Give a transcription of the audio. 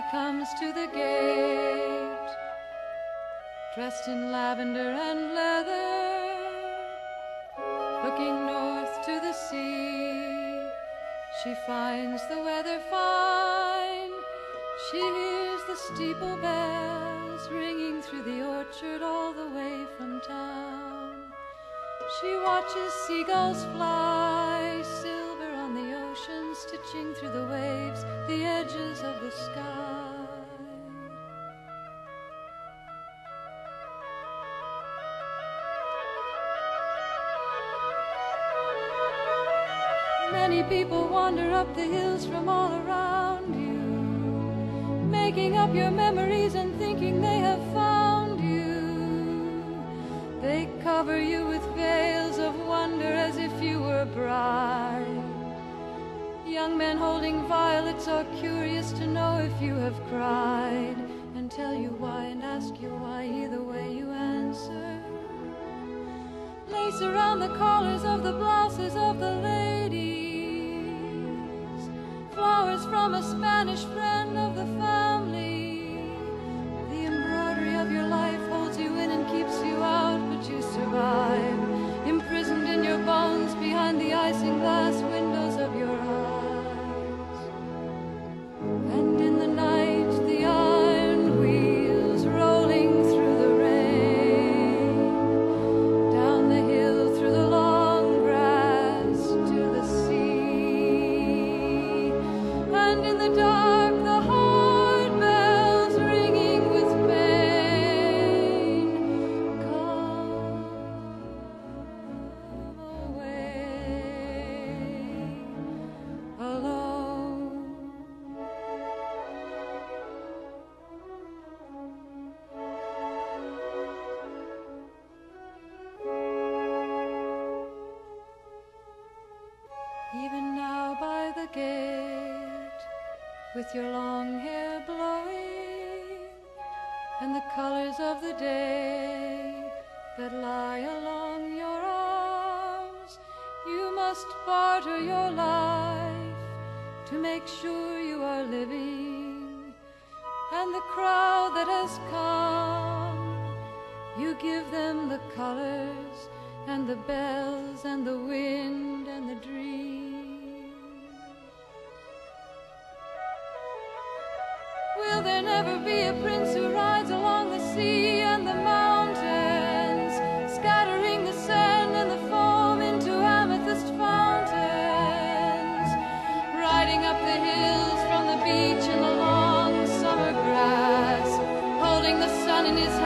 comes to the gate, dressed in lavender and leather, looking north to the sea. She finds the weather fine. She hears the steeple bells ringing through the orchard all the way from town. She watches seagulls fly, silver on the ocean, stitching through the waves the edges of the sky. Many people wander up the hills from all around you, making up your memories and thinking they have found you. They cover you with veils of wonder as if you were a bride. Young men holding violets are curious to know if you have cried, and tell you why and ask you why, either way you answer. Lace around the collars of the blouses of the ladies, flowers from a Spanish friend of the family. The embroidery of your life holds you in and keeps you out, but you survive, imprisoned in your bones behind the isinglass windows of your eyes. And in the night, the iron wheels rolling through the rain, down the hill through the long grass to the sea. And in the dark, the heart bells ringing with pain. Come away alone. Even now by the gate, with your long hair blowing, and the colors of the day that lie along your arms, you must barter your life to make sure you are living. And the crowd that has come, you give them the colors and the bells and the wind and the dream. Will there never be a prince who rides along the sea and the mountains, scattering the sand and the foam into amethyst fountains, riding up the hills from the beach in the long summer grass, holding the sun in his